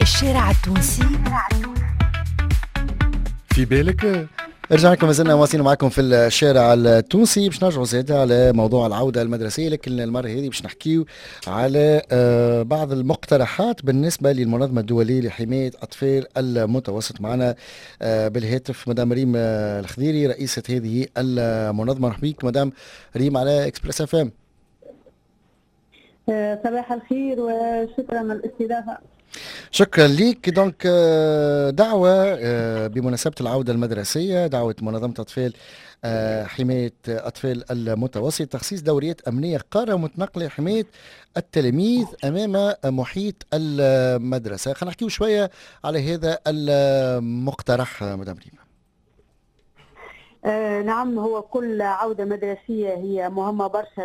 الشارع التونسي في بالك. رجعنا لكم، مازلنا واصلين معكم في الشارع التونسي باش نرجعوا زيادة على موضوع العودة المدرسية، لكن المرة هذه باش نحكيو على بعض المقترحات بالنسبة للمنظمة الدولية لحماية أطفال المتوسط. معنا بالهاتف مدام ريم الخضيري رئيسة هذه المنظمة. مرحبا بك مدام ريم على اكسبريس اف ام. صباح الخير وشكرا على الاستضافة. شكرا لك. دونك دعوة بمناسبة العودة المدرسية، دعوة منظمة أطفال حماية أطفال المتوسط، تخصيص دوريات أمنية قارة متنقلة لحماية التلاميذ أمام محيط المدرسة. خلينا نحكيو شوية على هذا المقترح مدام ريم. نعم، هو كل عودة مدرسية هي مهمة برشا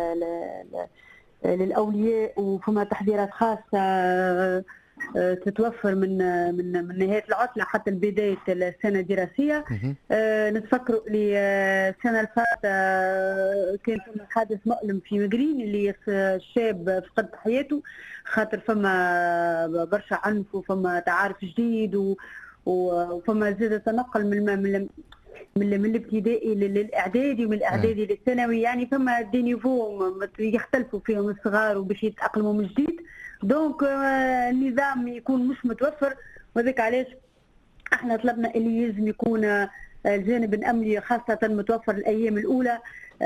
للأولياء، وفما تحذيرات خاصة تتوفر من نهاية العطلة حتى بداية السنة الدراسية. نتفكروا اللي السنة اللي فاتت كان فما حادث مؤلم في مقرين اللي الشاب فقد حياته خاطر فما برشا عنف وفما تعارف جديد وفما زاد تنقل من الابتدائي للاعدادي ومن الاعدادي للثانوي، يعني فما دي نيفو يختلفوا فيهم الصغار وباش يتاقلموا من جديد. دونك النظام يكون مش متوفر، وذاك علاش احنا طلبنا اللي يلزم يكون الجانب الامني خاصه متوفر الايام الاولى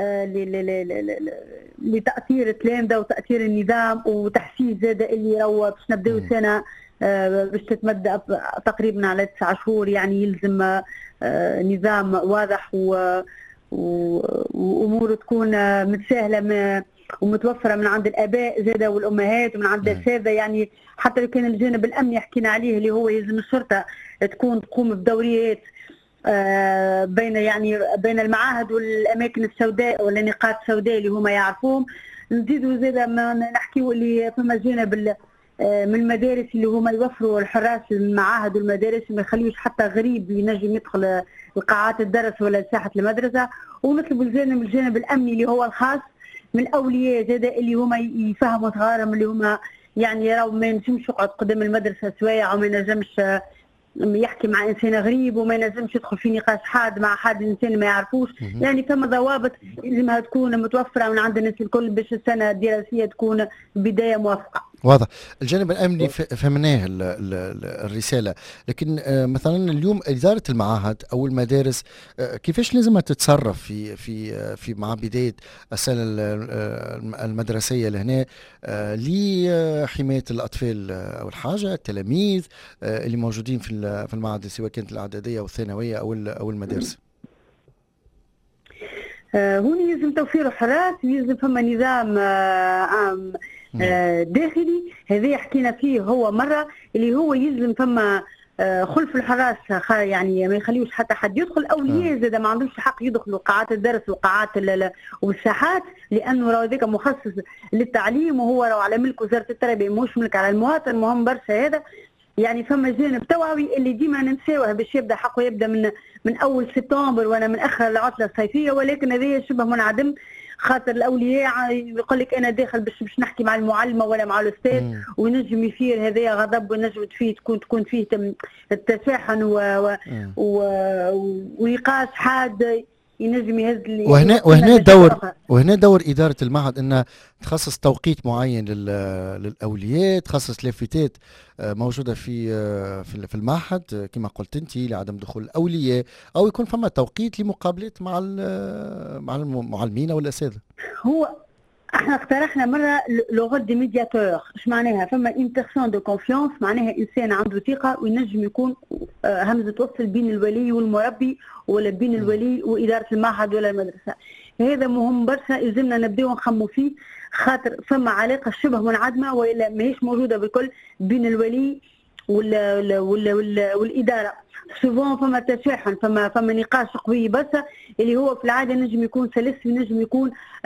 لتاثير التلامذه وتاثير النظام وتحسيس زاد اللي راهو باش نبداو سنه باش تتمدى تقريبا على 9 شهور، يعني يلزم نظام واضح وامور تكون متساهله ومتوفره من عند الاباء زاده والامهات ومن عند الاساتذه. يعني حتى لو كان الجانب الامني حكينا عليه اللي هو يلزم الشرطه تقوم بدوريات بين المعاهد والاماكن السوداء ولا نقاط سوداء اللي هما يعرفوهم. نزيدوا زاده ما نحكيوا اللي فما جانب من المدارس اللي هما يوفروا الحراس المعاهد والمدارس، ما يخليوش حتى غريب ينجم يدخل لقاعات الدرس ولا ساحه المدرسه. ونطلبوا الجانب الامني اللي هو الخاص من الاولياء زاد اللي هما يفهموا صغارهم اللي هما يعني راهو ما ينجمش يقعد قدام المدرسه سوايع وما ينجمش يحكي مع انسان غريب وما ينجمش يدخل في نقاش حاد مع حد انسان ما يعرفوش. يعني ثم ضوابط لازمها تكون متوفره من عند الناس الكل باش السنه الدراسيه تكون بدايه موفقه. واضح. الجانب الامني فهمناه الرساله، لكن مثلا اليوم اداره المعاهد او المدارس كيفاش لازم تتصرف في مع بدايه السنه المدرسيه لهنا لحمايه الاطفال او الحاجه التلاميذ اللي موجودين في المعاهد سواء كانت الاعداديه او الثانويه او المدارس؟ هون يلزم توفير حراس، يلزم فما نظام عام داخلي. هذا حكينا فيه هو مرة اللي هو يلزم فما خلف الحراس، يعني ما يخليوش حتى حد يدخل. اولياء زاد ما عندهمش حق يدخلوا قاعات الدرس وقاعات والساحات، لانه راه ذاك مخصص للتعليم وهو راه على ملك وزاره التربيه مش ملك على المواطن. مهم برشا هذا. يعني فما جانب توعوي اللي ديما ننساوه باش يبدا حقه يبدا من اول سبتمبر ولا من اخر العطله الصيفيه، ولكن هذا شبه منعدم خاطر الاولياء يقول لك انا داخل باش نحكي مع المعلمه ولا مع الاستاذ ونجم يثير هذايا غضب ونجم فيه تكون فيه التشاحن ونقاش حاد ينجم يهز وهنا دور إدارة المعهد أنها تخصص توقيت معين للأولياء، تخصص لافتات موجودة في المعهد كما قلت أنت لعدم دخول الأولياء، أو يكون فما توقيت لمقابلات مع المعلمين أو الأساتذة. هو احنا اقترحنا مره لغه دي ميدياتور. ايش معناها؟ فما اون بيرسون دو كونفيونس، معناها انسان عنده ثقه وينجم يكون همزه وصل بين الولي والمربي ولا بين الولي واداره المعهد ولا المدرسه. هذا مهم برشا، يلزمنا نبداو نخمو فيه خاطر فما علاقه شبه منعدمه والا ماهيش موجوده بالكل بين الولي والاداره. سوفون فما تشاحن، فما نقاش قوي برشا اللي هو في العاده نجم يكون سلس ونجم يكون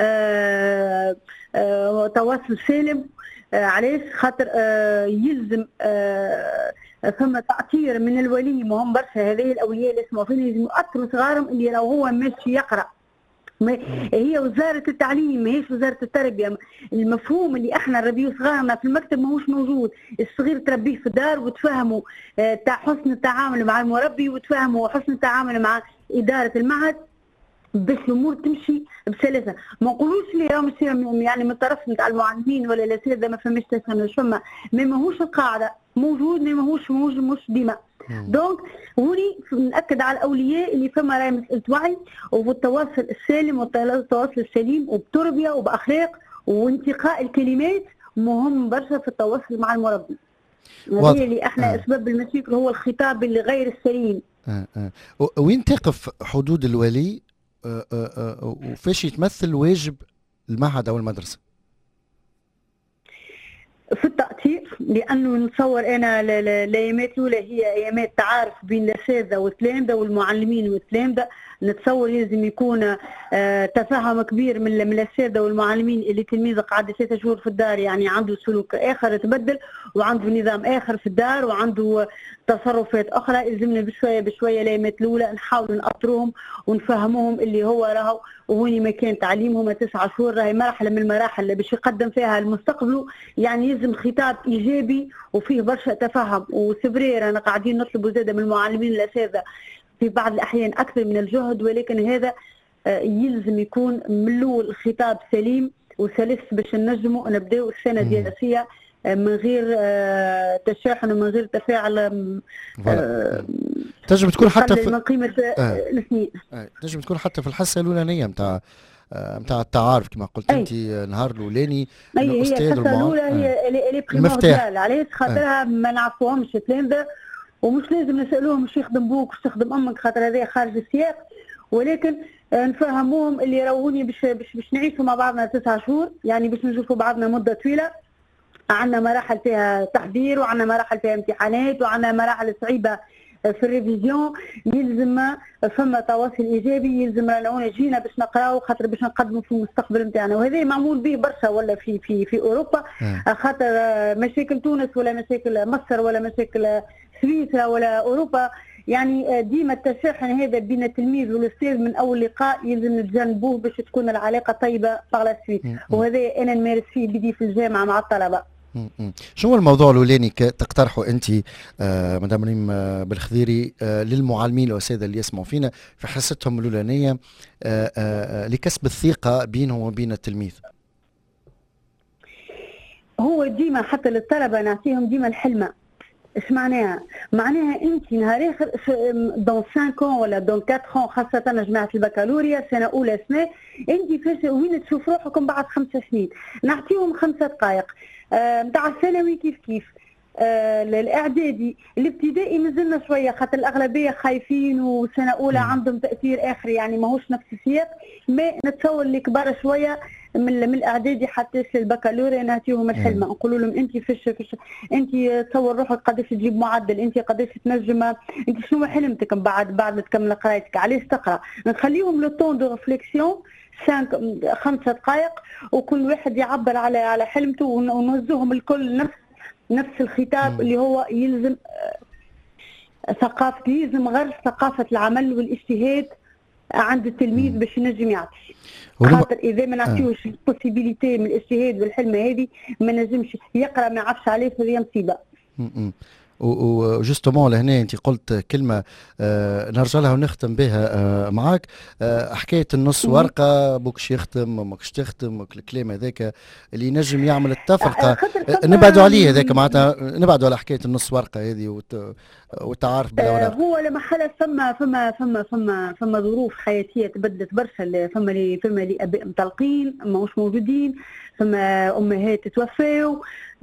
تواصل سالم. علاش؟ خاطر يلزم فما تأثير من الولي مهم برشا. هذه الاولياء اللي اسمعوا فينا لازم يؤثروا صغارهم اللي لو هو ماشي يقرا هي وزاره التعليم ماهيش وزاره التربيه. المفهوم اللي احنا نربيو صغارنا في المكتب ماهوش موجود. الصغير تربيه في الدار وتفهموا حسن التعامل مع المربي وتفهموا حسن التعامل مع اداره المعهد باش الامور تمشي بسلاسه. ما نقولوش اللي راهم يعني من الطرف نتاع المعلمين ولا الاساتذه ما فماش تسامح، فما ماهوش القاعده موجود، ماهوش ديما. دونك هوني ناكد على الاولياء اللي فما راهي مساله وعي والتواصل السالم والتواصل السليم وبتربيه وباخلاق وانتقاء الكلمات مهم برشا في التواصل مع المربي. هذه اللي احنا اسباب المشاكل هو الخطاب اللي غير السليم. وين تقف حدود الولي وفاش يتمثل واجب المعهد او المدرسه؟ في التأثير، لأنه نتصور أنا الأيامات الأولى هي أيامات تعارف بين الأساتذة والتلامذة والمعلمين والتلامذة. نتصور لازم يكون تفاهم كبير من الأساتذة والمعلمين اللي تلميذ قعد 6 شهور في الدار، يعني عنده سلوك آخر يتبدل وعنده نظام آخر في الدار وعنده تصرفات أخرى. يلزمنا بشوية بشوية الأيامات الأولى نحاول نأطروهم ونفهموهم اللي هو راهو وهوني مكان تعليمهم 9 شهور راهي مرحلة من المراحل اللي باش يقدم فيها المستقبل. يعني يلزم خطاب إيجابي وفيه برشا تفهم وسبرير. أنا قاعدين نطلبوا زادة من المعلمين الأساتذة في بعض الأحيان أكثر من الجهد، ولكن هذا يلزم يكون من الأول خطاب سليم وسلس باش نجموا نبداو السنة الدراسية من غير تشاحن ومن غير تفاعل. تنجم تكون حتى في من قيمة السنين. تنجم تكون حتى في الحصة الأولانية نتاع التعارف كما قلت انت النهار الاولاني الاستاذ هي الحصه الاولى هي المفتاح. علاش؟ خاطرها ما نعرفوهمش التلامذه ومش لازم نسالوهم واش يخدم بوك واش تخدم امك، خاطر هذا خارج السياق، ولكن نفهموهم اللي راهوني باش نعيشوا مع بعضنا 9 شهور، يعني باش نشوفوا بعضنا مده طويله. عندنا مراحل فيها تحضير وعندنا مراحل فيها امتحانات وعندنا مراحل صعيبه في الريفيزيون. يلزم فما تواصل ايجابي، يلزم رانا جينا باش نقراو خاطر باش نقدموا في المستقبل نتاعنا، وهذا معمول به برشا ولا في اوروبا. خاطر مشاكل تونس ولا مشاكل مصر ولا مشاكل سويسرا ولا اوروبا، يعني ديما التشاحن هذا بين التلميذ والاستاذ من اول لقاء يلزم نتجنبوه باش تكون العلاقه طيبه باغ سويت، وهذا انا نمارس فيه بدي في الجامعه مع الطلبه. شو هو الموضوع الاولاني تقترحوا انت مدام ريم بالخضيري للمعلمين والاساتذه اللي يسمعوا فينا في حصتهم الاولانيه لكسب الثقه بينهم وبين التلميذ؟ هو ديما حتى للطلبه نعطيهم ديما الحلمه. ايش معناها؟ معناها انت نهار اخر دون 5 ولا دون 4 خاصه جماعه البكالوريا سنه اولى سنه، انت فاش وين تشوف روحكم بعد 5 سنين؟ نعطيهم 5 دقائق نتاع الثانوي كيف الاعدادي. الابتدائي مازلنا شويه خاطر الاغلبيه خايفين وسنه اولى عندهم تاثير اخر، يعني ماهوش نفس السياق. ما نتصور اللي كبار شويه من الاعدادي حتى البكالوريا نعطيهم الحلمه، نقولوا لهم انت فاش انت تصور روحك قداش تجيب معدل، انت قداش تنجم، انت شنو حلمتك بعد ما تكمل قرايتك، علاش تقرا. نخليهم لو طون دو ريفليكسيون 5 دقائق وكل واحد يعبر على حلمته، ونوزوهم الكل نفس الخطاب اللي هو يلزم يلزم غرس ثقافه العمل والاجتهاد عند التلميذ باش ينجم يعطي. خاطر اذا ما نعطيوش البوسيبيليتي من الاجتهاد والحلمه هذه ما نجمش يقرا، ما يعرفش عليه هذه مصيبه. وجوستومون لهنا انت قلت كلمه نرجع لها ونختم بها معاك، حكايه النص ورقه بوكش يختم ماكش تختم الكلام هذاك اللي ينجم يعمل التفرقه نبعدوا عليه، هذاك معناتها نبعدوا على حكايه النص ورقه هذه والتعارف بالاوراق. هو لما حدث فما ظروف حياتيه تبدلت برشا، فما لي اباء مطلقين ماهوش موجودين، فما امهات توفاو،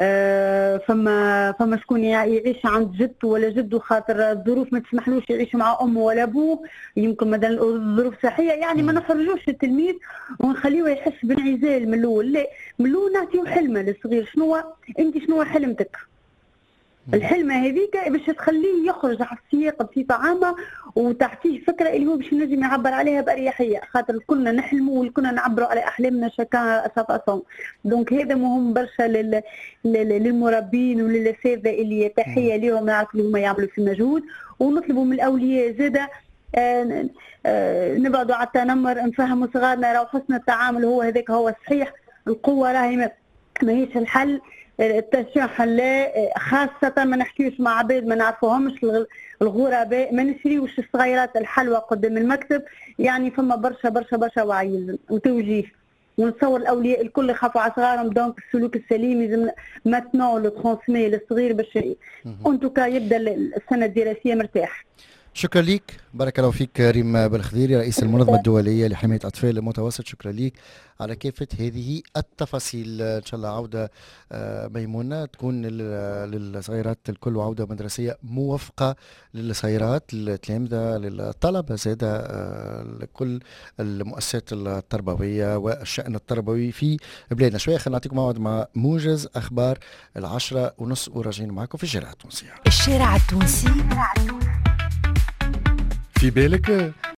فما شكون يعيش عند جدته ولا جده خاطر الظروف ما تسمحلوش يعيش مع امه ولا ابوه، يمكن مثلا الظروف صحيه، يعني ما نخرجوش التلميذ ونخليه يحس بانعزال من الاول. لا، من الاول نعطيه حلمه للصغير. شنو حلمتك؟ الحلمه هذيك باش تخليه يخرج على السياق بصفه عامه وتعطيه فكره اللي هو باش ينجم يعبر عليها باريحيه، خاطر كلنا نحلموا وكلنا نعبروا على احلامنا شكا سافاسون. دونك هذا مهم برشا للمربين وللاساتذه اللي تحيه لهم، نعرف اللي هما يعملوا في مجهود، ونطلبوا من الاولياء زاده نبعدوا على التنمر، نفهموا صغارنا راهو حسن التعامل هو هذاك هو صحيح. القوه راهي ما هيش الحل، التشجيع لا، خاصة ما نحكيوش مع عباد ما نعرفوهمش، الغرباء ما نشريوش الصغيرات الحلوى قدام المكتب. يعني فما برشا برشا برشا وعي وتوجيه، ونتصور الاولياء الكل يخافوا على صغارهم. دونك السلوك السليم لازم ماتنون لو ترونسمي للصغير باش اونتوكا يبدا السنه الدراسيه مرتاح. شكرا ليك، بارك الله فيك ريم بالخضيري رئيس المنظمة الدولية لحماية أطفال المتوسط. شكرا ليك على كافة هذه التفاصيل. إن شاء الله عودة ميمونة تكون للصغيرات الكل، وعودة مدرسية موفقة للصغيرات، للتلامذة، للطلبة زادة، لكل المؤسسات التربوية والشأن التربوي في بلادنا. شوية خلينا نعطيكم موعد مع موجز أخبار 10:30 وراجعين معكم في الشارع التونسي. الشارع التونسي في بالك